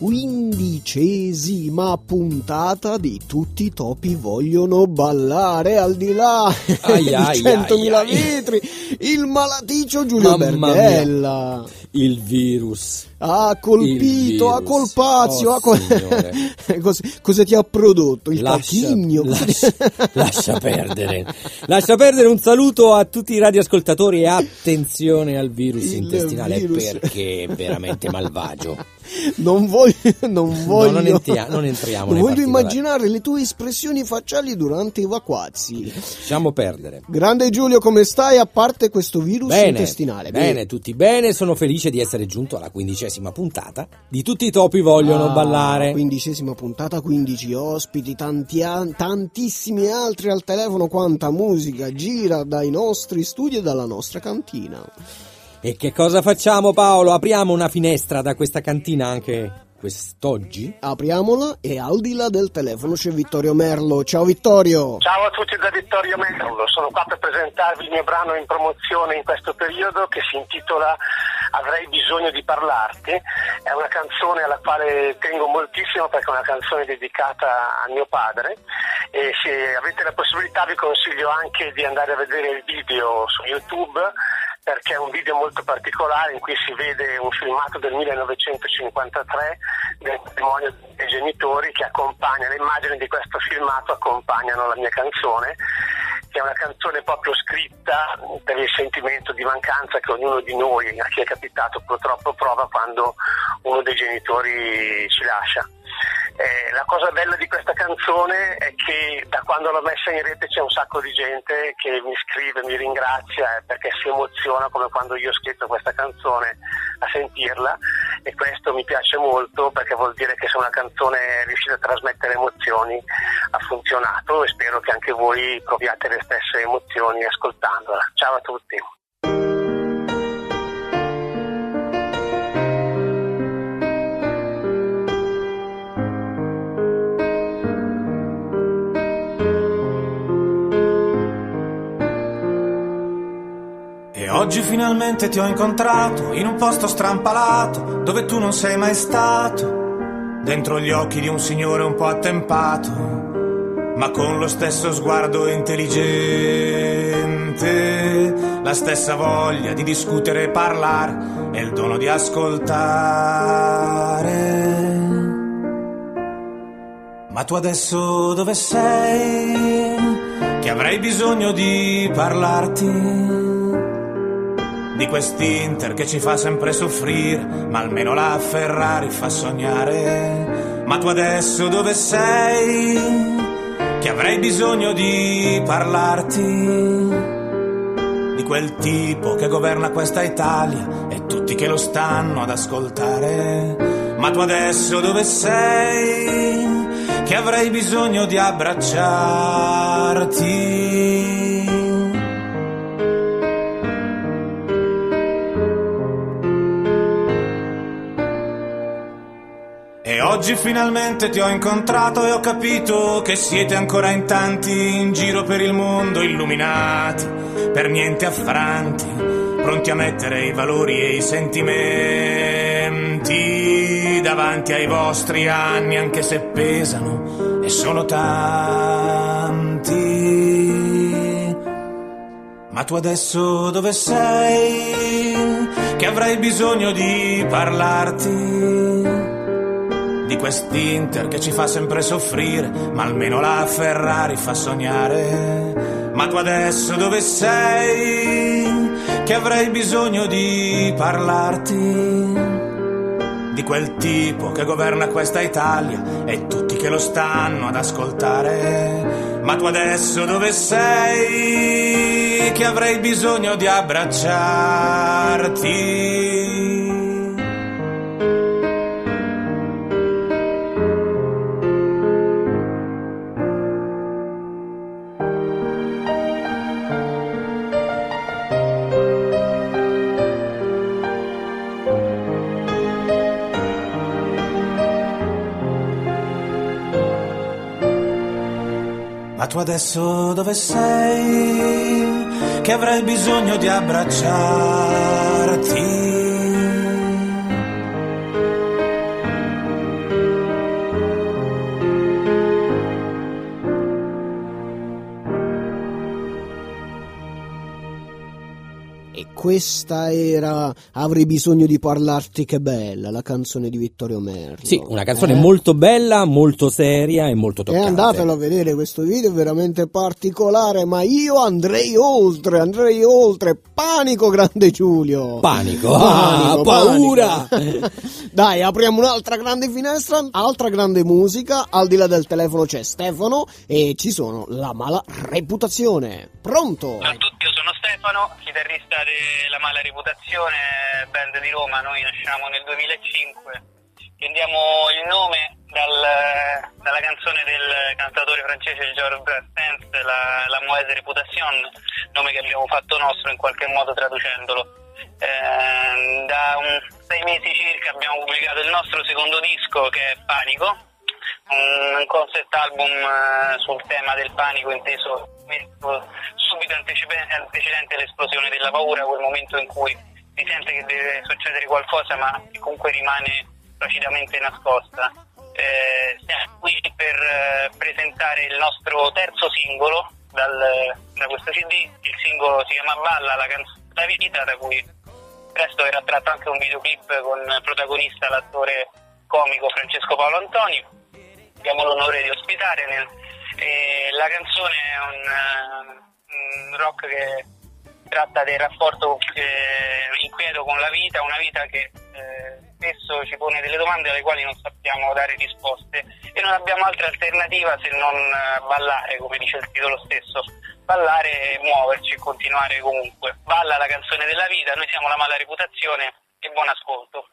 15ª puntata di Tutti i topi vogliono ballare, al di là di 100.000 vetri, il malaticcio Giulio Berghella. Il virus ha colpito, ha colpazio, cosa ti ha prodotto? Il cacchigno? Lascia perdere. Lascia perdere. Un saluto a tutti i radioascoltatori e attenzione al virus intestinale, perché è veramente malvagio. Non voglio immaginare le tue espressioni facciali durante i vaquazi. Lasciamo perdere. Grande Giulio, come stai a parte questo virus intestinale? Bene, tutti bene. Sono felice di essere giunto alla 15ª puntata di Tutti i topi vogliono ballare. 15ª puntata, 15 ospiti, tantissimi altri al telefono. Quanta musica gira dai nostri studi e dalla nostra cantina. E che cosa facciamo, Paolo? Apriamo una finestra da questa cantina anche quest'oggi? Apriamola e al di là del telefono c'è Vittorio Merlo. Ciao Vittorio! Ciao a tutti da Vittorio Merlo, sono qua per presentarvi il mio brano in promozione in questo periodo che si intitola Avrei bisogno di parlarti. È una canzone alla quale tengo moltissimo perché è una canzone dedicata a mio padre e se avete la possibilità vi consiglio anche di andare a vedere il video su YouTube, perché è un video molto particolare in cui si vede un filmato del 1953 del matrimonio dei genitori che accompagna, le immagini di questo filmato accompagnano la mia canzone, che è una canzone proprio scritta per il sentimento di mancanza che ognuno di noi, a chi è capitato purtroppo, prova quando uno dei genitori ci lascia. La cosa bella di questa canzone è che da quando l'ho messa in rete c'è un sacco di gente che mi scrive, mi ringrazia perché si emoziona come quando io ho scritto questa canzone a sentirla, e questo mi piace molto perché vuol dire che se una canzone è riuscita a trasmettere emozioni ha funzionato, e spero che anche voi proviate le stesse emozioni ascoltandola. Ciao a tutti. Oggi finalmente ti ho incontrato in un posto strampalato dove tu non sei mai stato, dentro gli occhi di un signore un po' attempato, ma con lo stesso sguardo intelligente, la stessa voglia di discutere e parlare e il dono di ascoltare. Ma tu adesso dove sei? Che avrei bisogno di parlarti di quest'Inter che ci fa sempre soffrire, ma almeno la Ferrari fa sognare. Ma tu adesso dove sei? Che avrei bisogno di parlarti di quel tipo che governa questa Italia e tutti che lo stanno ad ascoltare. Ma tu adesso dove sei? Che avrei bisogno di abbracciarti. E oggi finalmente ti ho incontrato e ho capito che siete ancora in tanti in giro per il mondo, illuminati, per niente affranti, pronti a mettere i valori e i sentimenti davanti ai vostri anni, anche se pesano e sono tanti. Ma tu adesso dove sei? Che avrei bisogno di parlarti di quest'Inter che ci fa sempre soffrire, ma almeno la Ferrari fa sognare. Ma tu adesso dove sei? Che avrei bisogno di parlarti di quel tipo che governa questa Italia e tutti che lo stanno ad ascoltare. Ma tu adesso dove sei? Che avrei bisogno di abbracciarti. Ma tu adesso dove sei? Che avrei bisogno di abbracciarti. questa era Avrei bisogno di parlarti, che bella, la canzone di Vittorio Merlo. Sì, una canzone molto bella, molto seria e molto toccante. E andatelo a vedere, questo video è veramente particolare, ma io andrei oltre. Panico, grande Giulio. Panico, paura. Dai, apriamo un'altra grande finestra, altra grande musica. Al di là del telefono c'è Stefano e ci sono La Mala Reputazione. Pronto? Ciao a tutti, io sono Stefano, chitarrista della Mala Reputazione, band di Roma. Noi nasciamo nel 2005, prendiamo il nome dalla canzone del cantatore francese Georges Brassens, la Mauvaise Réputation, nome che abbiamo fatto nostro in qualche modo traducendolo. Da 6 mesi circa abbiamo pubblicato il nostro secondo disco, che è Panico, un concept album sul tema del panico, inteso subito antecedente all'esplosione della paura, quel momento in cui si sente che deve succedere qualcosa ma che comunque rimane placidamente nascosta. Siamo qui per presentare il nostro terzo singolo da questo CD. Il singolo si chiama Balla, la canzone della vita, da cui presto verrà tratto anche un videoclip con protagonista l'attore comico Francesco Paolo Antoni. Abbiamo l'onore di ospitare. La canzone è un rock che tratta del rapporto inquieto con la vita, una vita che spesso ci pone delle domande alle quali non sappiamo dare risposte e non abbiamo altra alternativa se non ballare, come dice il titolo stesso. Ballare, muoverci e continuare comunque. Balla, la canzone della vita. Noi siamo La Mala Reputazione e buon ascolto.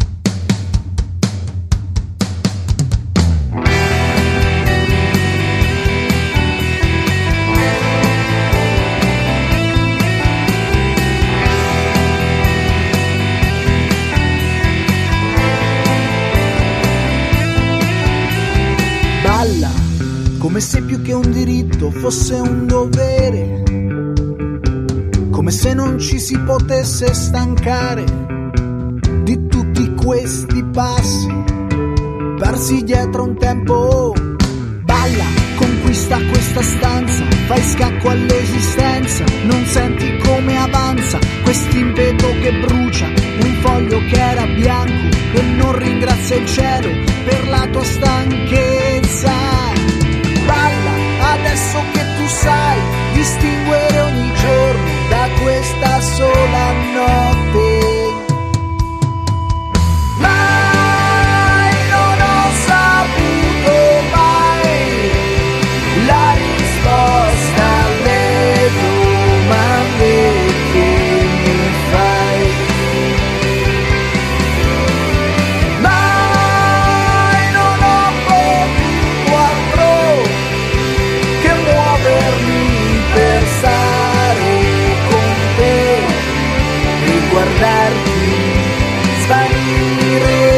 Balla, come se più che un diritto fosse un dovere, come se non ci si potesse stancare di tutti questi passi persi dietro un tempo. Balla, conquista questa stanza, fai scacco all'esistenza, non senti come avanza quest'impeto che brucia un foglio che era bianco e non ringrazia il cielo per la tua stanchezza. Balla, adesso che tu sai distinguere ogni giorno da questa sola notte. Mai non ho saputo mai la risposta alle domande che mi fai. Mai non ho potuto altro che muovermi per stare con te e guardarti svanire.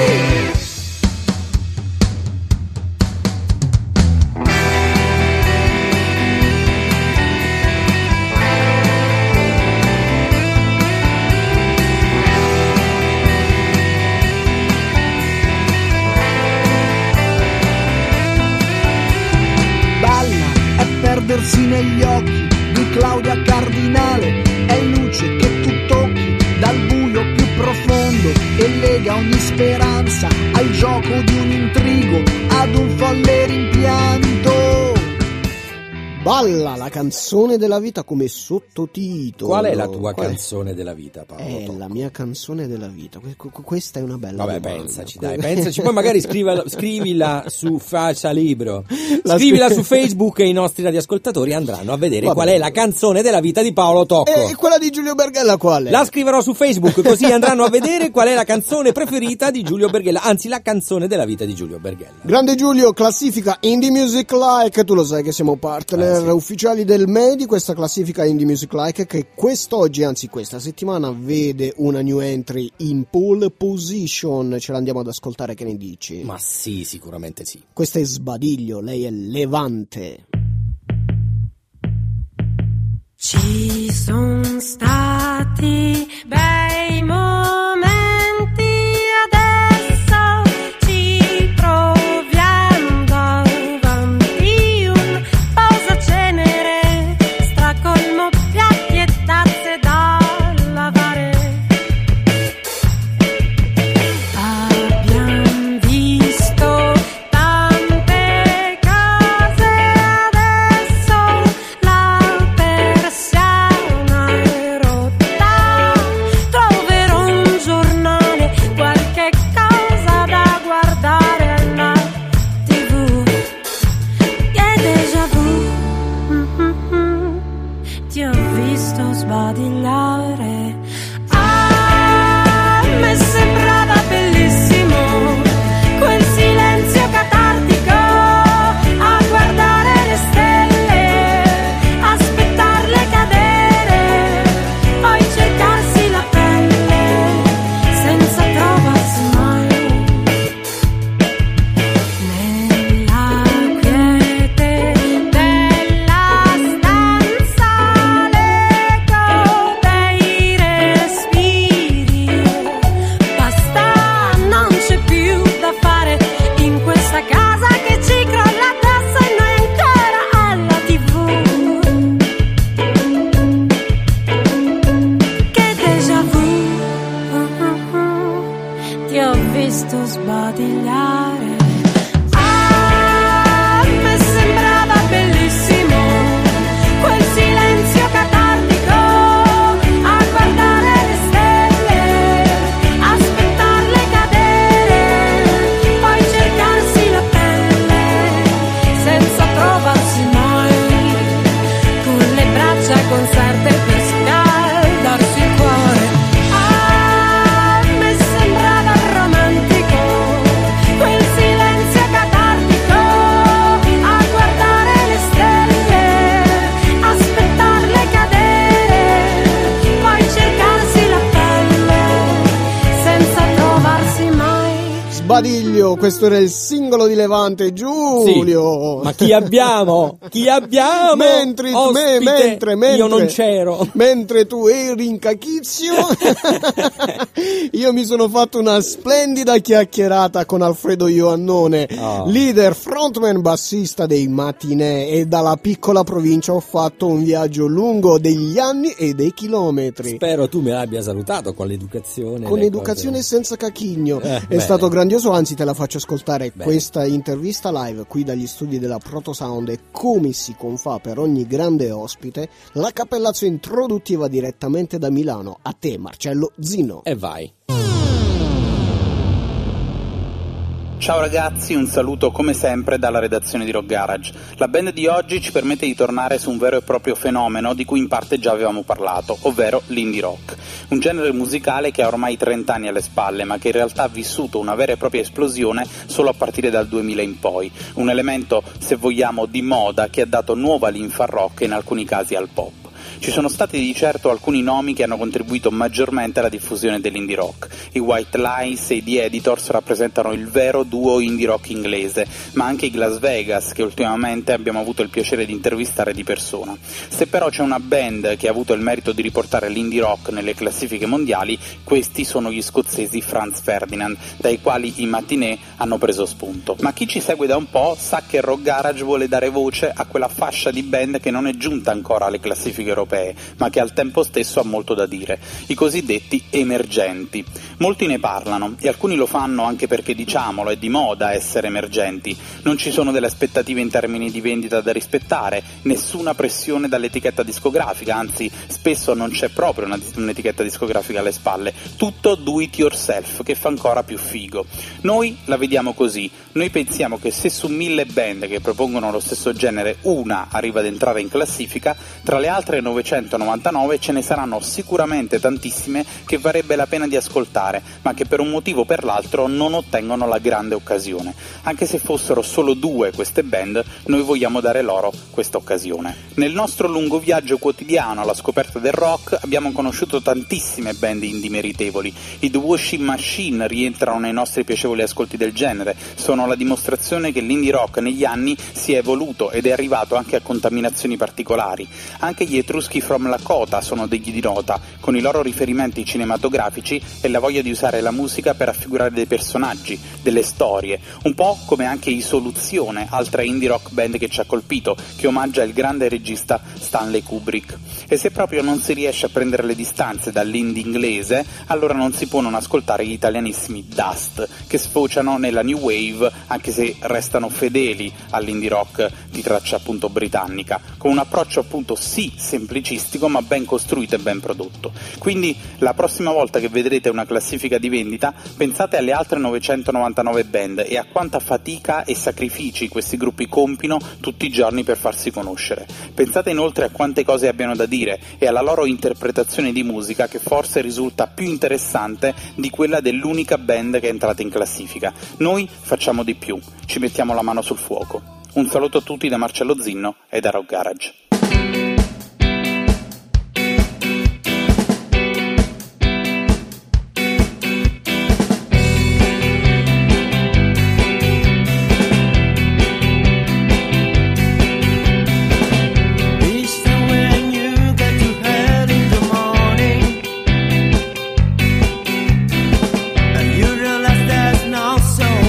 Balla è perdersi negli occhi di Claudia Cardinale, è luce che tu tocchi dal buio più profondo e lega ogni speranza al gioco di un intrigo, ad un folle rimpianto. Balla, la canzone della vita come sottotitolo. Qual è la tua canzone della vita, Paolo? La mia canzone della vita. Questa è una bella domanda. Pensaci, poi magari scrivila su Faccia Libro, scrivila su Facebook e i nostri radioascoltatori andranno a vedere qual è la canzone della vita di Paolo Tocco. E quella di Giulio Berghella qual è? La scriverò su Facebook, così andranno a vedere qual è la canzone preferita di Giulio Berghella, anzi la canzone della vita di Giulio Berghella. Grande Giulio, classifica Indie Music Like, tu lo sai che siamo partner ufficiali del MEDI, questa classifica Indie Music Like che quest'oggi, anzi questa settimana, vede una new entry in pole position. Ce l'andiamo ad ascoltare, che ne dici? Ma sì, sicuramente sì. Questa è Sbadiglio, lei è Levante. Ci sono stati bei momenti, adesso ci proviamo davanti un posacenere, stracolmo piatti e tazze dalla visto sbadigliare. Mi sembrava bellissimo quel silenzio catartico, a guardare le stelle, aspettarle cadere, poi cercarsi la pelle senza trovarsi mai, con le braccia conserte per scaldarsi il cuore. Mi sembrava romantico quel silenzio catartico, a guardare le stelle, aspettarle cadere, poi cercarsi la pelle senza trovarsi mai. Sbadiglio, questo era il singolo di Levante. Giulio, Sì, ma chi abbiamo? Chi abbiamo? mentre io non c'ero. mentre tu eri in cachizio io mi sono fatto una splendida chiacchierata con Alfredo Iovannone, leader, frontman, bassista dei Matinee, e dalla piccola provincia ho fatto un viaggio lungo degli anni e dei chilometri. Spero tu me l'abbia salutato con l'educazione. Con le educazione cose. senza cacchigno. È bene. stato grandioso, anzi te la faccio ascoltare Bene. questa intervista live qui dagli studi della Proto Sound, e come si confà per ogni grande ospite, la cappellazzo introduttiva direttamente da Milano. A te Marcello Zinno. E vai. Ciao ragazzi, un saluto come sempre dalla redazione di Rock Garage. La band di oggi ci permette di tornare su un vero e proprio fenomeno di cui in parte già avevamo parlato, ovvero l'indie rock. Un genere musicale che ha ormai 30 anni alle spalle, ma che in realtà ha vissuto una vera e propria esplosione solo a partire dal 2000 in poi. Un elemento, se vogliamo, di moda che ha dato nuova linfa al rock e in alcuni casi al pop. Ci sono stati di certo alcuni nomi che hanno contribuito maggiormente alla diffusione dell'indie rock. I White Lies e i The Editors rappresentano il vero duo indie rock inglese, ma anche i Las Vegas, che ultimamente abbiamo avuto il piacere di intervistare di persona. Se però c'è una band che ha avuto il merito di riportare l'indie rock nelle classifiche mondiali, questi sono gli scozzesi Franz Ferdinand, dai quali i Matinee hanno preso spunto. Ma chi ci segue da un po' sa che Rock Garage vuole dare voce a quella fascia di band che non è giunta ancora alle classifiche europee, ma che al tempo stesso ha molto da dire, i cosiddetti emergenti. Molti ne parlano, e alcuni lo fanno anche perché, diciamolo, è di moda essere emergenti. Non ci sono delle aspettative in termini di vendita da rispettare, nessuna pressione dall'etichetta discografica, anzi spesso non c'è proprio un'etichetta discografica alle spalle, tutto do it yourself, che fa ancora più figo. Noi la vediamo così, noi pensiamo che se su 1000 band che propongono lo stesso genere una arriva ad entrare in classifica, tra le altre 999 ce ne saranno sicuramente tantissime che varrebbe la pena di ascoltare, ma che per un motivo o per l'altro non ottengono la grande occasione. Anche se fossero solo 2 queste band, noi vogliamo dare loro questa occasione. Nel nostro lungo viaggio quotidiano alla scoperta del rock abbiamo conosciuto tantissime band indie meritevoli. I The Washing Machine rientrano nei nostri piacevoli ascolti del genere, sono la dimostrazione che l'indie rock negli anni si è evoluto ed è arrivato anche a contaminazioni particolari. Anche gli Etruschi from Lakota sono degli di nota, con i loro riferimenti cinematografici e la voglia di usare la musica per raffigurare dei personaggi, delle storie, un po' come anche i Soluzione, altra indie rock band che ci ha colpito, che omaggia il grande regista Stanley Kubrick. E se proprio non si riesce a prendere le distanze dall'indie inglese, allora non si può non ascoltare gli italianissimi Dust, che sfociano nella new wave, anche se restano fedeli all'indie rock di traccia appunto britannica, con un approccio appunto sì semplicistico ma ben costruito e ben prodotto. Quindi la prossima volta che vedrete una classifica di vendita, pensate alle altre 999 band e a quanta fatica e sacrifici questi gruppi compiono tutti i giorni per farsi conoscere. Pensate inoltre a quante cose abbiano da dire e alla loro interpretazione di musica, che forse risulta più interessante di quella dell'unica band che è entrata in classifica. Noi facciamo di più, ci mettiamo la mano sul fuoco. Un saluto a tutti da Marcello Zinno e da Rock Garage.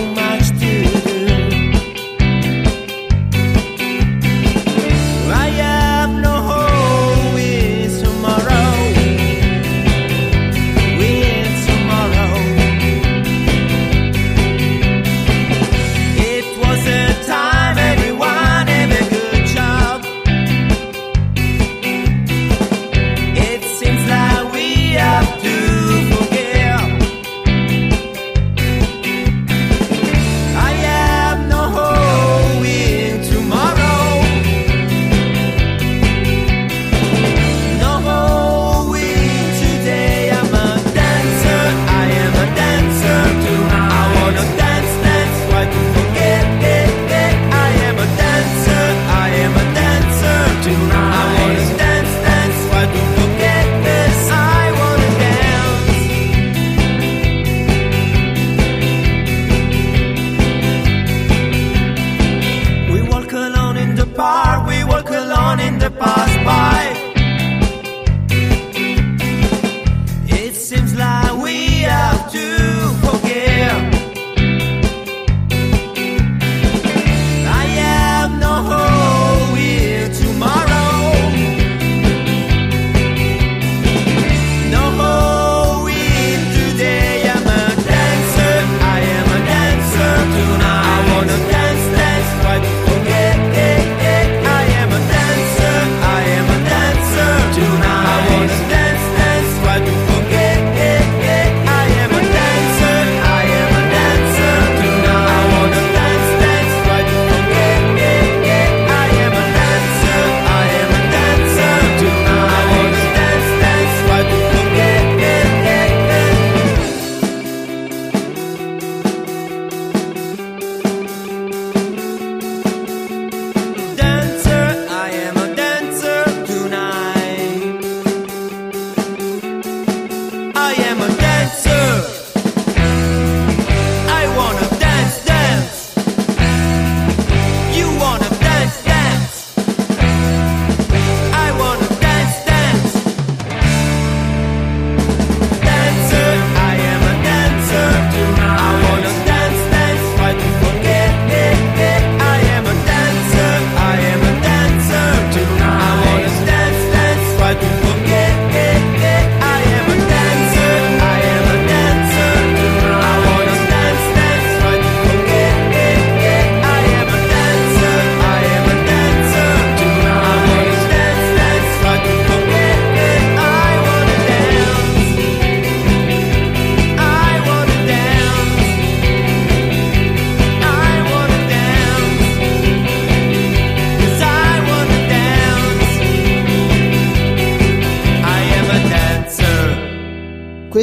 Yeah.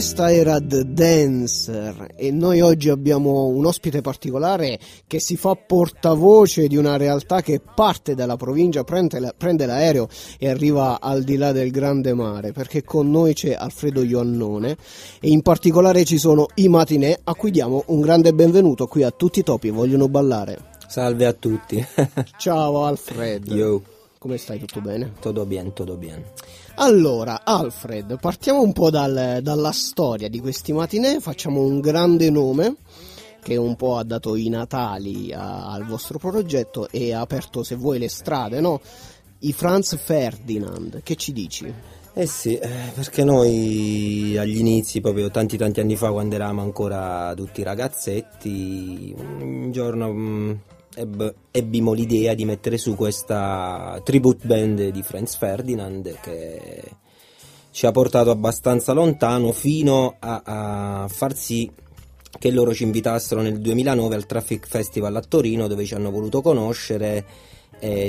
Questa era The Dancer e noi oggi abbiamo un ospite particolare che si fa portavoce di una realtà che parte dalla provincia, prende l'aereo e arriva al di là del grande mare, perché con noi c'è Alfredo Iannone e in particolare ci sono i Matinè, a cui diamo un grande benvenuto qui a Tutti i Topi Vogliono Ballare. Salve a tutti. Ciao Alfred. Yo. Come stai? Tutto bene? Todo bien, todo bien. Allora, Alfred, partiamo un po' dalla storia di questi Matinè, facciamo un grande nome che un po' ha dato i natali al vostro progetto e ha aperto, se vuoi, le strade, no? I Franz Ferdinand, che ci dici? Eh sì, perché noi agli inizi, proprio tanti anni fa, quando eravamo ancora tutti ragazzetti, un giorno ebbimo l'idea di mettere su questa tribute band di Franz Ferdinand che ci ha portato abbastanza lontano fino a far sì che loro ci invitassero nel 2009 al Traffic Festival a Torino, dove ci hanno voluto conoscere e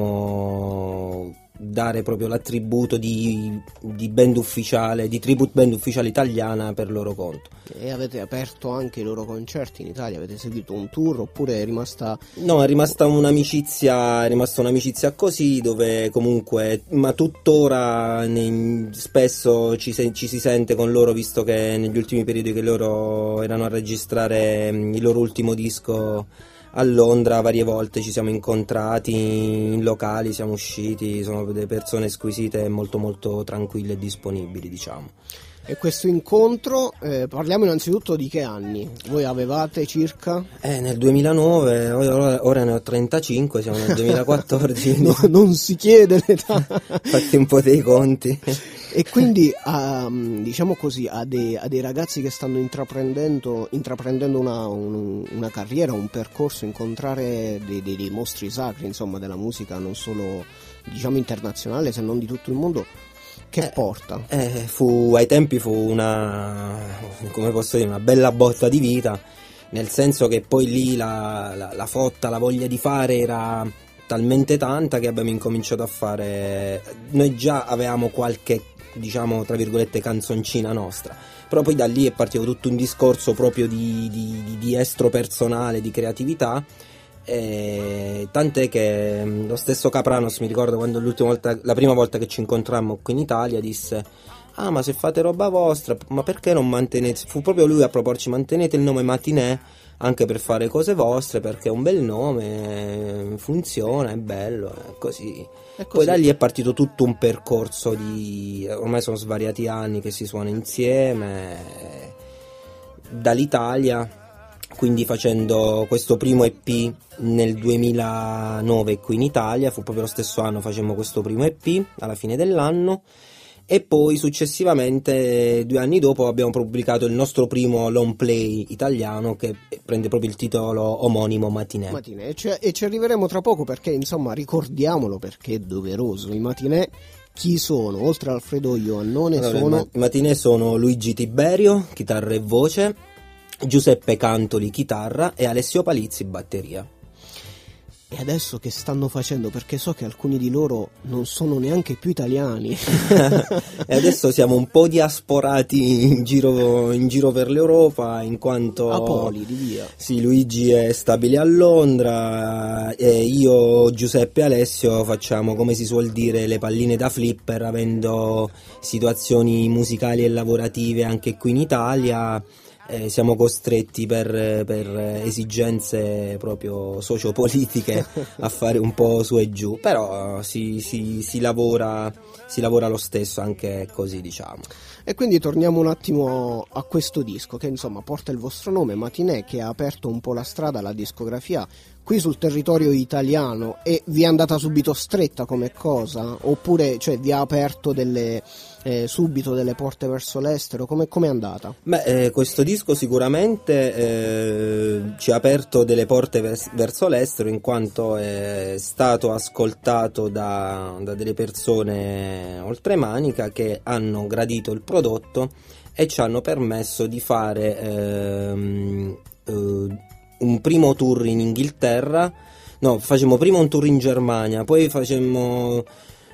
diciamo dare proprio l'attributo di band ufficiale, di tribute band ufficiale italiana per loro conto. E avete aperto anche i loro concerti in Italia? Avete seguito un tour oppure è rimasta... No, è rimasta un'amicizia così, dove comunque, ma tuttora spesso ci si sente con loro, visto che negli ultimi periodi che loro erano a registrare il loro ultimo disco a Londra, varie volte ci siamo incontrati in locali, siamo usciti, sono delle persone squisite e molto molto tranquille e disponibili, diciamo. E questo incontro, parliamo innanzitutto di che anni? Voi avevate circa? Nel 2009, ora ne ho 35, siamo nel 2014. No, non si chiede l'età. Fatti un po' dei conti. E quindi diciamo così, a dei ragazzi che stanno intraprendendo una carriera, un percorso, incontrare dei mostri sacri, insomma, della musica non solo, diciamo, internazionale, se non di tutto il mondo, che porta? Ai tempi fu una bella botta di vita, nel senso che poi lì la fotta, la voglia di fare era talmente tanta che abbiamo incominciato a fare, noi già avevamo qualche, diciamo, tra virgolette, canzoncina nostra, però poi da lì è partito tutto un discorso proprio di estro personale, di creatività, tant'è che lo stesso Capranos, mi ricordo quando la prima volta che ci incontrammo qui in Italia, disse: ah, ma se fate roba vostra, ma perché non mantenete, fu proprio lui a proporci, mantenete il nome Matinè anche per fare cose vostre, perché è un bel nome, funziona, è bello, è così. Poi da lì è partito tutto un percorso ormai sono svariati anni che si suona insieme dall'Italia, quindi facendo questo primo EP nel 2009 qui in Italia, fu proprio lo stesso anno facemmo questo primo EP alla fine dell'anno, e poi successivamente 2 anni dopo abbiamo pubblicato il nostro primo long play italiano che prende proprio il titolo omonimo Matinè. E ci arriveremo tra poco, perché insomma ricordiamolo, perché è doveroso. I Matinè chi sono? Oltre a Alfredo Iannone, i Matinè sono Luigi Tiberio, chitarra e voce, Giuseppe Cantoli, chitarra, e Alessio Palizzi, batteria. E adesso che stanno facendo? Perché so che alcuni di loro non sono neanche più italiani. E adesso siamo un po' diasporati in giro per l'Europa, in quanto Apolidi, via. Sì, Luigi è stabile a Londra e io, Giuseppe e Alessio facciamo, come si suol dire, le palline da flipper, avendo situazioni musicali e lavorative anche qui in Italia. Siamo costretti per esigenze proprio sociopolitiche a fare un po' su e giù, però si lavora lo stesso anche così, diciamo. E quindi torniamo un attimo a questo disco che insomma porta il vostro nome, Matinè, che ha aperto un po' la strada alla discografia qui sul territorio italiano. E vi è andata subito stretta come cosa? Oppure, cioè, vi ha aperto subito delle porte verso l'estero? Come è andata? Questo disco sicuramente ci ha aperto delle porte verso l'estero, in quanto è stato ascoltato da delle persone oltremanica che hanno gradito il prodotto e ci hanno permesso di fare un primo tour in Inghilterra. No, facemmo prima un tour in Germania, poi facemmo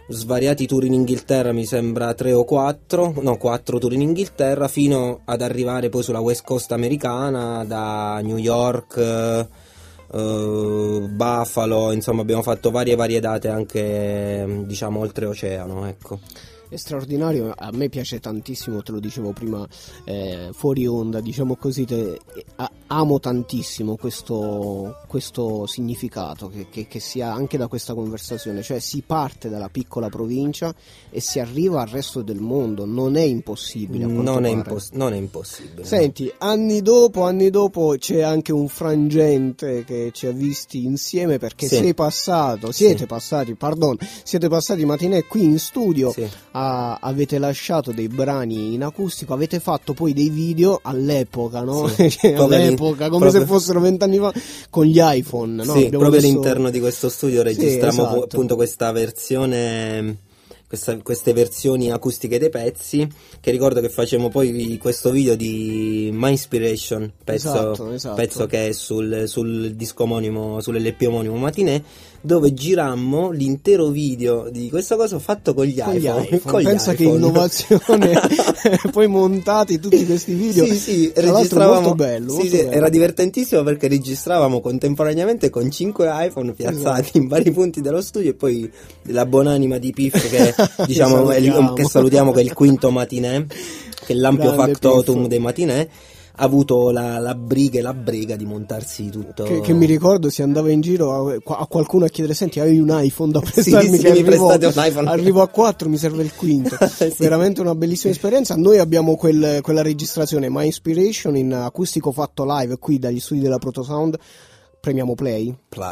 svariati tour in Inghilterra, mi sembra 4 tour in Inghilterra, fino ad arrivare poi sulla West Coast americana, da New York, Buffalo, insomma abbiamo fatto varie date anche, diciamo, oltreoceano, ecco. È straordinario, a me piace tantissimo, te lo dicevo prima fuori onda, diciamo così, amo tantissimo questo significato che si ha anche da questa conversazione, cioè si parte dalla piccola provincia e si arriva al resto del mondo, non è impossibile. Non è impossibile. Senti, no. Anni dopo c'è anche un frangente che ci ha visti insieme, perché siete passati Matinè qui in studio. Sì. Avete lasciato dei brani in acustico, avete fatto poi dei video all'epoca, no? Sì, all'epoca, come se fossero 20 anni fa, con gli iPhone, no? Sì, proprio all'interno di questo studio registriamo esatto. appunto questa versione, queste versioni acustiche dei pezzi, che ricordo che facevamo poi questo video di My Inspiration, pezzo che è sul disco omonimo, sull'LP omonimo Matinè, dove girammo l'intero video di questa cosa fatto con gli iPhone. Pensa che innovazione. Poi montati tutti questi video. Sì, tra l'altro molto bello, molto bello. Era divertentissimo perché registravamo contemporaneamente con 5 iPhone piazzati in vari punti dello studio, e poi la buonanima di Piff che diciamo che salutiamo, che è il quinto Matinè, che è l'ampio factotum Piff dei Matinè, ha avuto la briga di montarsi tutto. Che mi ricordo si andava in giro a qualcuno a chiedere: senti, hai un iPhone da prestarmi? Sì, prestate un iPhone. Arrivo a 4, mi serve il quinto. Sì. Veramente una bellissima esperienza. Noi abbiamo quella registrazione My Inspiration in acustico fatto live qui dagli studi della Protosound. Premiamo play.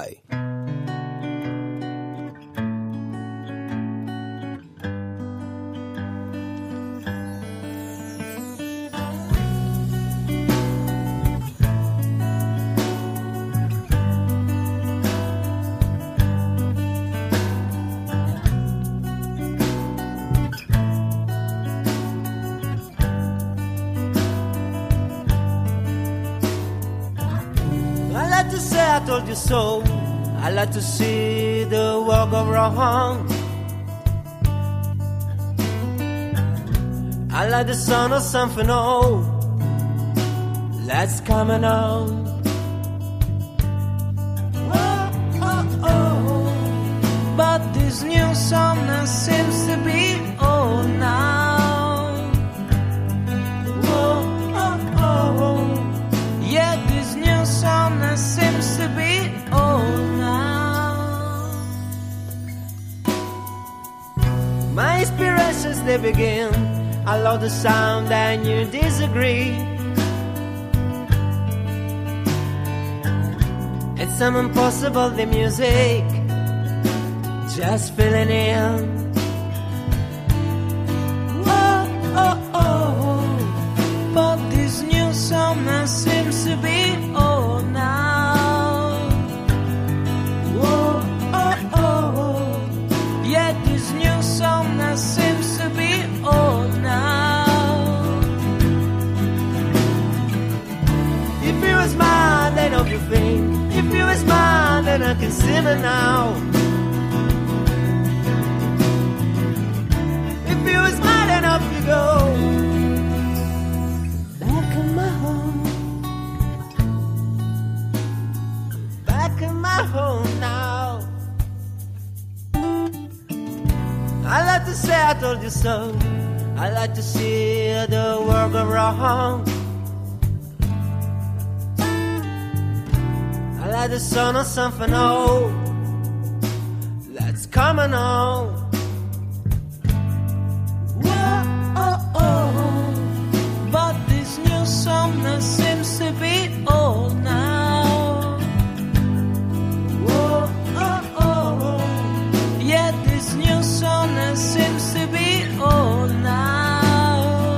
I told you so. I like to see the world go wrong. I like the sun or something old that's coming on. But this new song now seems to be old now. Yeah, this new song now seems to be old now. My inspirations, they begin. I love the sound and you disagree. It's some impossible, the music just filling in. But this new song now seems to be old now. Yeah, this new song now seems to be old now. If you was mine, then hope you think. If you was mine, then I can sing it now. If you was mine, then up you go. Back in my home. Back in my home now. I like to say I told you so. I like to see the world go wrong. I like the sun or something old that's coming on. But this new song now seems to be old now. Yeah, this new song now seems to be old now.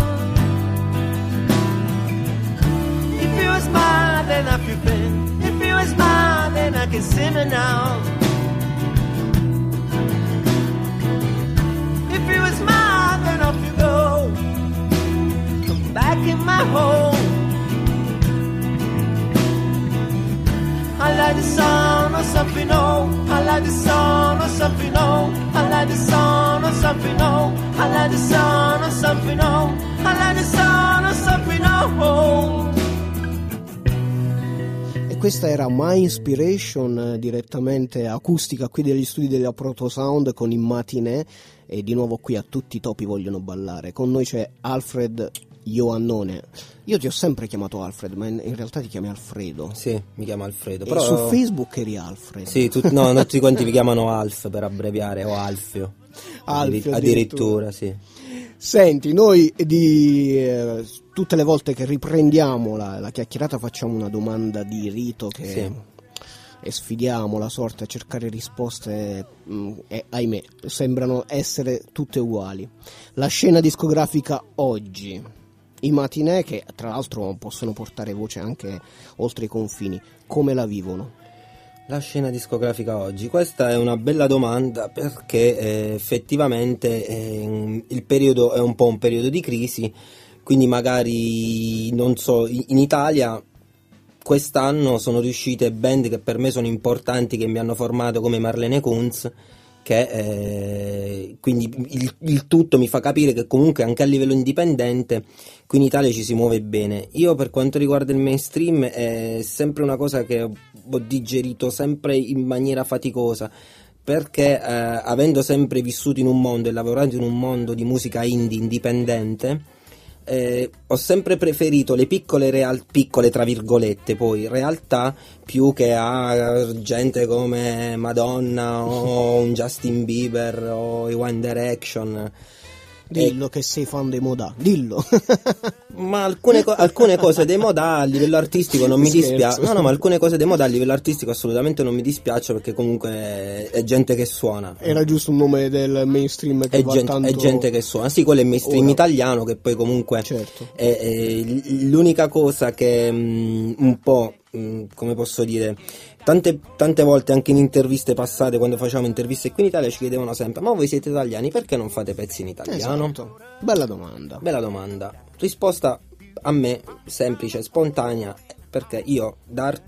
If you was mine, then I've been. If you was mine, then I can sing it now. If you was mine, then off you go. Come back in my home. I like the sun or something old. I like the sun or something old. I like the sun something, oh. I like the sound of something, oh. I like the sound of something, oh. E questa era My Inspiration, direttamente acustica qui degli studi della Proto Sound con i Matinee, e di nuovo qui a Tutti i topi vogliono ballare. Con noi c'è Alfred Ioannone. Io ti ho sempre chiamato Alfred, ma in realtà ti chiami Alfredo. Sì, mi chiamo Alfredo. E però su Facebook eri Alfred. Sì, no, tutti quanti mi chiamano Alf per abbreviare, o Alfio. Alfio addirittura, sì. Senti, noi tutte le volte che riprendiamo la chiacchierata facciamo una domanda di rito che Sì. e sfidiamo la sorte a cercare risposte e ahimè sembrano essere tutte uguali. La scena discografica oggi, i Matinee, che tra l'altro possono portare voce anche oltre i confini, come la vivono? La scena discografica oggi, questa è una bella domanda, perché effettivamente il periodo è un po' un periodo di crisi, quindi magari, non so, in Italia quest'anno sono riuscite band che per me sono importanti, che mi hanno formato, come Marlene Kunz, che quindi il tutto mi fa capire che comunque anche a livello indipendente qui in Italia ci si muove bene. Io, per quanto riguarda il mainstream, è sempre una cosa che ho digerito sempre in maniera faticosa, perché avendo sempre vissuto in un mondo e lavorato in un mondo di musica indie indipendente, ho sempre preferito le piccole tra virgolette poi realtà, più che a gente come Madonna o un Justin Bieber o i One Direction. Dillo che sei fan dei Modà, dillo. Ma alcune cose dei Modà a livello artistico non mi dispiacciono. No, ma alcune cose dei Modà a livello artistico assolutamente non mi dispiacciono, perché comunque è gente che suona. Era giusto un nome del mainstream che è gente che suona. Sì, quello è mainstream italiano, che poi comunque certo. è l'unica cosa che un po', come posso dire, tante volte anche in interviste passate, quando facevamo interviste qui in Italia, ci chiedevano sempre: ma voi siete italiani, perché non fate pezzi in italiano? Esatto. Bella domanda. Risposta a me semplice, spontanea, perché io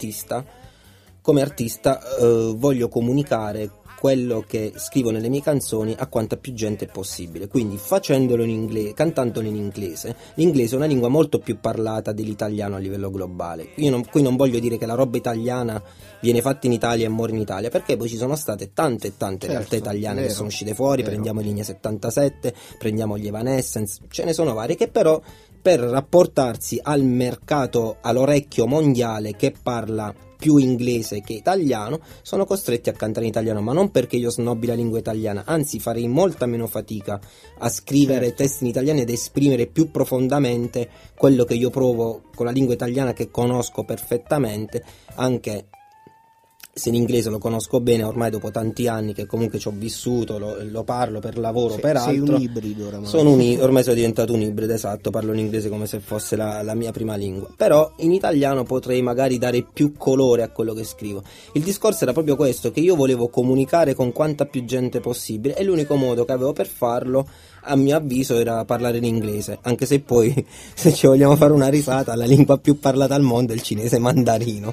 come artista voglio comunicare quello che scrivo nelle mie canzoni a quanta più gente possibile, quindi facendolo in inglese, cantandolo in inglese. L'inglese è una lingua molto più parlata dell'italiano a livello globale. Qui non voglio dire che la roba italiana viene fatta in Italia e muore in Italia, perché poi ci sono state tante realtà italiane che sono uscite fuori. Prendiamo Linea 77, prendiamo gli Evanescence, ce ne sono varie che però, per rapportarsi al mercato, all'orecchio mondiale che parla più inglese che italiano, sono costretti a cantare in italiano, ma non perché io snobbi la lingua italiana, anzi farei molta meno fatica a scrivere testi in italiano ed esprimere più profondamente quello che io provo con la lingua italiana, che conosco perfettamente, anche se in inglese lo conosco bene ormai dopo tanti anni che comunque ci ho vissuto, lo parlo per lavoro, peraltro. Sei un ibrido oramai. Ormai sono diventato un ibrido, esatto, parlo l'inglese come se fosse la mia prima lingua, però in italiano potrei magari dare più colore a quello che scrivo. Il discorso era proprio questo, che io volevo comunicare con quanta più gente possibile, e l'unico modo che avevo per farlo, a mio avviso, era parlare in inglese, anche se poi, se ci vogliamo fare una risata, la lingua più parlata al mondo è il cinese mandarino.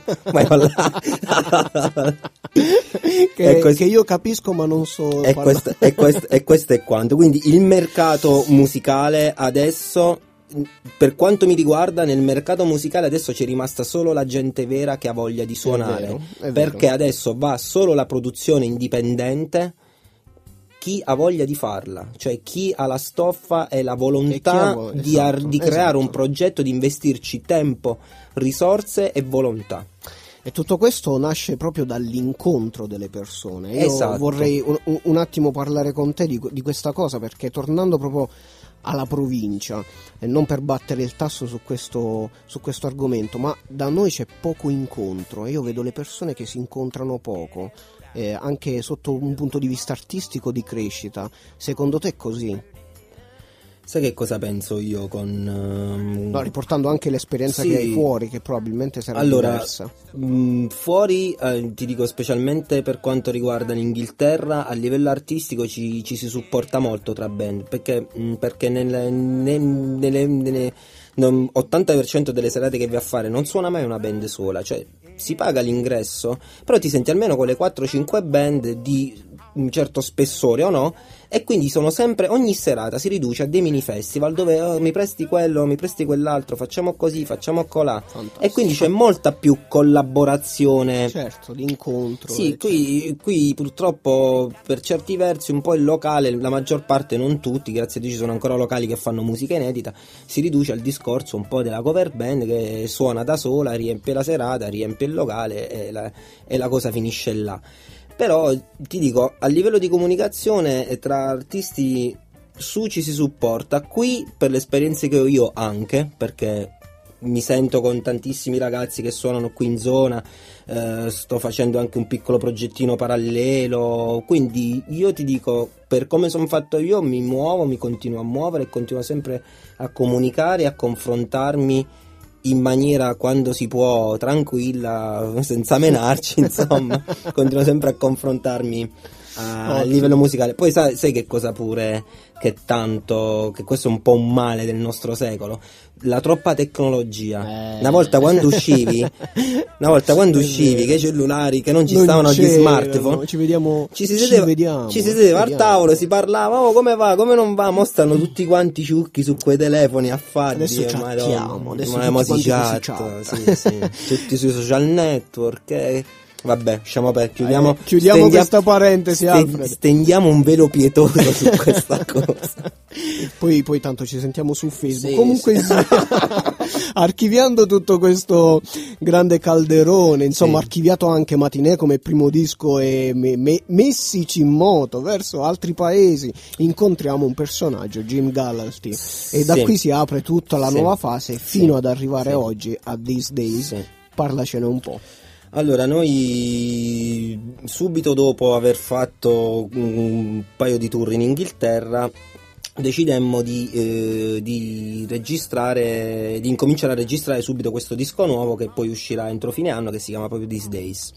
che io capisco ma non so parlare. E questo è quanto. Quindi il mercato musicale adesso, per quanto mi riguarda, nel mercato musicale adesso c'è rimasta solo la gente vera che ha voglia di suonare, è vero. Perché adesso va solo la produzione indipendente, chi ha voglia di farla, cioè chi ha la stoffa e la volontà di creare un progetto, di investirci tempo, risorse e volontà. E tutto questo nasce proprio dall'incontro delle persone. Io Esatto. vorrei un attimo parlare con te di questa cosa, perché tornando proprio alla provincia, e non per battere il tasso su questo argomento, ma da noi c'è poco incontro, e io vedo le persone che si incontrano poco, anche sotto un punto di vista artistico, di crescita. Secondo te è così? Sai che cosa penso io No, riportando anche l'esperienza sì. che hai fuori, che probabilmente sarà diversa. Fuori, ti dico, specialmente per quanto riguarda l'Inghilterra, a livello artistico ci si supporta molto tra band, perché nelle 80% delle serate che vai a fare non suona mai una band sola, cioè si paga l'ingresso, però ti senti almeno con le 4-5 band di un certo spessore o no, e quindi sono sempre, ogni serata si riduce a dei mini festival dove mi presti quello, mi presti quell'altro, facciamo così, facciamo colà. Fantastico. E quindi c'è molta più collaborazione. Certo, l'incontro. Sì, qui purtroppo per certi versi un po' il locale, la maggior parte, non tutti, grazie a Dio ci sono ancora locali che fanno musica inedita, si riduce al discorso un po' della cover band che suona da sola, riempie la serata, riempie il locale e la cosa finisce là. Però ti dico, a livello di comunicazione tra artisti ci si supporta. Qui, per le esperienze che ho io anche, perché mi sento con tantissimi ragazzi che suonano qui in zona, sto facendo anche un piccolo progettino parallelo, quindi io ti dico, per come sono fatto io mi muovo, mi continuo a muovere e continuo sempre a comunicare, a confrontarmi in maniera, quando si può, tranquilla, senza menarci, insomma. Continuo sempre a confrontarmi a livello musicale. Poi sai che cosa pure, che questo è un po' un male del nostro secolo, la troppa tecnologia. Una volta quando uscivi che i cellulari, che non ci stavano gli smartphone, ci si sedeva al tavolo, si parlava, oh come va, come non va, mo stanno tutti quanti ciucchi su quei telefoni a fare. Adesso chattiamo, sì. Tutti sui social network. Vabbè, lasciamo per chiudiamo questa parentesi. Stendiamo un velo pietoso su questa cosa. Poi tanto ci sentiamo su Facebook. Sì, comunque sì. Archiviando tutto questo grande calderone, insomma, archiviato anche Matinee come primo disco e messici in moto verso altri paesi, incontriamo un personaggio, Jim Gallalty, e da qui si apre tutta la nuova fase fino ad arrivare oggi a These Days. Parlacene un po'. Allora, noi subito dopo aver fatto un paio di tour in Inghilterra decidemmo di incominciare a registrare subito questo disco nuovo che poi uscirà entro fine anno, che si chiama proprio These Days.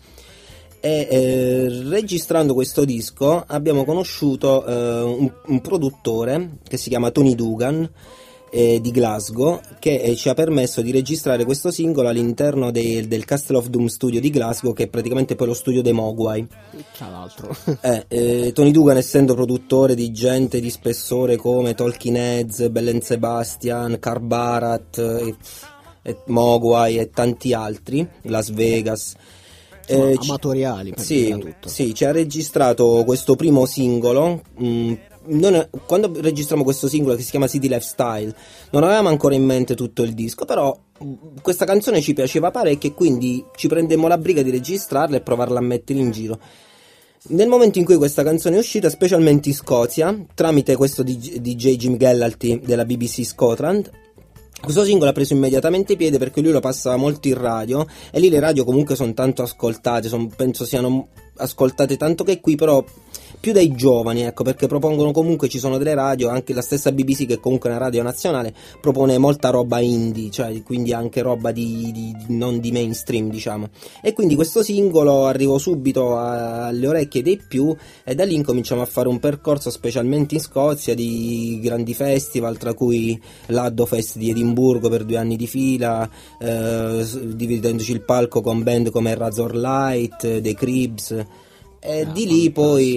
E registrando questo disco abbiamo conosciuto un produttore che si chiama Tony Dugan, di Glasgow, che ci ha permesso di registrare questo singolo all'interno del Castle of Doom Studio di Glasgow, che è praticamente poi lo studio dei Mogwai. Tra l'altro Tony Dugan, essendo produttore di gente di spessore come Talking Heads, Belle Sebastian, Carl Barat, e Mogwai e tanti altri, Las Vegas, amatoriali, sì, ci ha registrato questo primo singolo. Quando registriamo questo singolo, che si chiama City Lifestyle, non avevamo ancora in mente tutto il disco, però questa canzone ci piaceva parecchio e quindi ci prendemmo la briga di registrarla e provarla a mettere in giro. Nel momento in cui questa canzone è uscita, specialmente in Scozia, tramite questo DJ Jim Gallalty della BBC Scotland, questo singolo ha preso immediatamente piede, perché lui lo passava molto in radio e lì le radio comunque sono tanto ascoltate, penso siano ascoltate tanto che qui, però più dai giovani, ecco, perché propongono, comunque ci sono delle radio, anche la stessa BBC, che comunque è una radio nazionale, propone molta roba indie, cioè quindi anche roba non di mainstream, diciamo, e quindi questo singolo arrivò subito alle orecchie dei più e da lì incominciamo a fare un percorso, specialmente in Scozia, di grandi festival, tra cui l'Addofest di Edimburgo per 2 anni di fila, dividendoci il palco con band come Razor Light, The Cribs. E di lì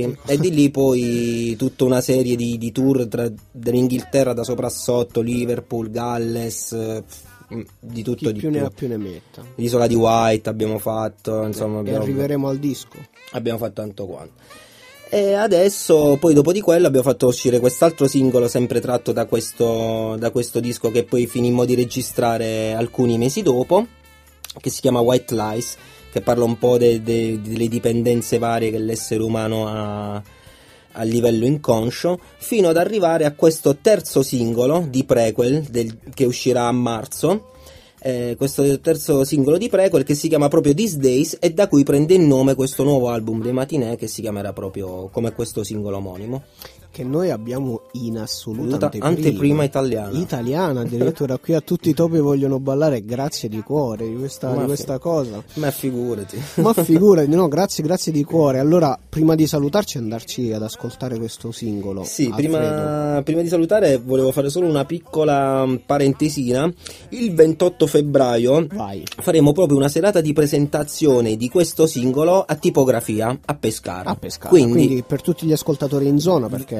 poi tutta una serie di tour dall'Inghilterra, da sopra a sotto, Liverpool, Galles, di tutto. Chi più ne ha più ne metta. L'isola di Wight abbiamo fatto, insomma, e arriveremo al disco. Abbiamo fatto tanto quanto. E adesso, poi dopo di quello, abbiamo fatto uscire quest'altro singolo, sempre tratto da questo disco, che poi finimmo di registrare alcuni mesi dopo, che si chiama White Lies, che parla un po' delle dipendenze varie che l'essere umano ha a livello inconscio, fino ad arrivare a questo terzo singolo di prequel che uscirà a marzo. Questo terzo singolo di prequel, che si chiama proprio These Days, e da cui prende il nome questo nuovo album dei Matinee, che si chiamerà proprio come questo singolo omonimo, che noi abbiamo in assoluta anteprima italiana addirittura. Qui a tutti i topi vogliono ballare, grazie di cuore di questa cosa. Ma figurati, no, grazie di cuore. Allora, prima di salutarci, andarci ad ascoltare questo singolo. Sì, prima di salutare volevo fare solo una piccola parentesina. Il 28 febbraio faremo proprio una serata di presentazione di questo singolo a Tipografia a Pescara. Quindi per tutti gli ascoltatori in zona, perché